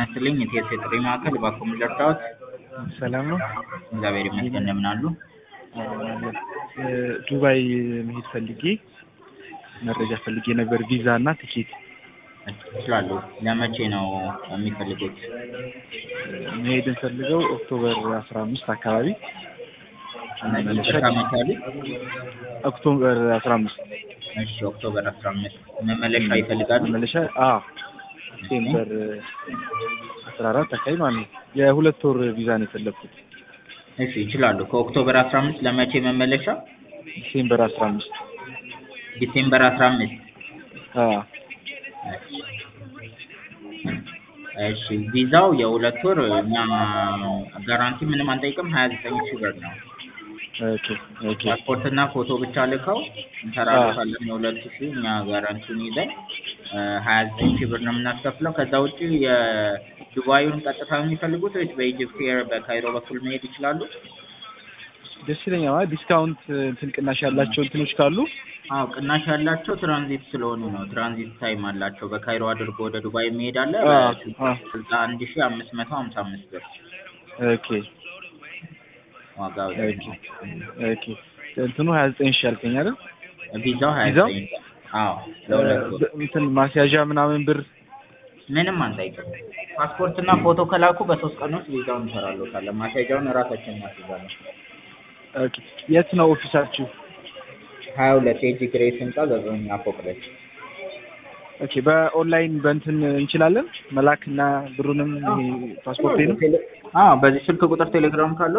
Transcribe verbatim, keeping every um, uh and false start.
ይስጥልኝ የቲኤስ የጥሪ ማዕከል እባክዎ ምን ልርዳዎት? ሰላም ነው? እግዚአብሔር ይመስገን እንደምን አሉ? ዱባይ መሄድ ፈልጌ መረጃ ፈልጌ ነበር ቪዛ እና ቲኬት። እችላለሁ። ለመቼ ነው የሚፈልጉት? መሄድ እንፈልገው ኦክቶበር አስራ አምስት አካባቢ መመለሻ መቼ አሉ? ኦክቶበር አስራ አምስት እሺ ኦክቶበር አስራ አምስት መመለሻ ይፈልጋሉ? መመለሻ አዎ ዲሴምበር አስራ አራት አካባቢ ማለት ነው። የሁለት ወር ቪዛ ነው የፈለኩት። እሺ ይችላሉ። ከኦክቶበር አስራ አምስት ለመቼ መመለሻ? ዲሴምበር አስራ አምስት ዲሴምበር አስራ አምስት አዎ እሺ ቪዛው የሁለት ወር እኛ ጋራንቲ ምንም አንጠይቅም ሀያ ዘጠኝ ሺህ ብር ነው። ኦኬ ኦኬ ፓስፖርት እና ፎቶ ብቻ ልከው እንሰራለን የሁለት ሺህ እኛ ጋራንቲውን ይዘን ሀያ ዘጠኝ ሺህ ብር ነው የምናስከፍለው። ከዛ ውጪ የዱባዩን ቀጥታ የሚፈልጉት ወይስ በኢጅፕት ኤር በካይሮ በኩል መሄድ ይችላሉ? ደስ ይለኛል። ማለት ዲስካውንት እንትን ቅናሽ ያላቸው እንትኖች ካሉ አዎ ቅናሽ ያላቸው ትራንዚት ስለሆኑ ነው። ትራንዚት ታይም አላቸው። በካይሮ አድርጎ ወደ ዱባይ መሄድ አለ በዛ አንድ ሺህ አምስት መቶ ሀምሳ አምስት ብር ኦኬ ዋጋው ኦኬ ኦኬ እንትኑ ሀያ ዘጠኝ ሺህ አልከኝ አይደል? ቪዛው ሀያ ዘጠኝ አዎ ለሁለት ወር እንትን ማስያዣ ምናምን ብር ምንም አንጠይቅም። ፓስፖርት እና ፎቶ ከላኩ በሶስት ቀን ውስጥ ቪዛውን እንሰራለታለን። ማስያዣውን እራሳችን እናስይዛለን። ኦኬ የት ነው ኦፊሳችሁ? ሀያ ሁለት ኤጂ ግሬስ ህንጻ ዘጠነኛ ፎቅ ላይ። ኦኬ በኦንላይን በእንትን እንችላለን መላክና ብሩንም ፓስፖርቴንም? አዎ በዚህ ስልክ ቁጥር ቴሌግራም ካለው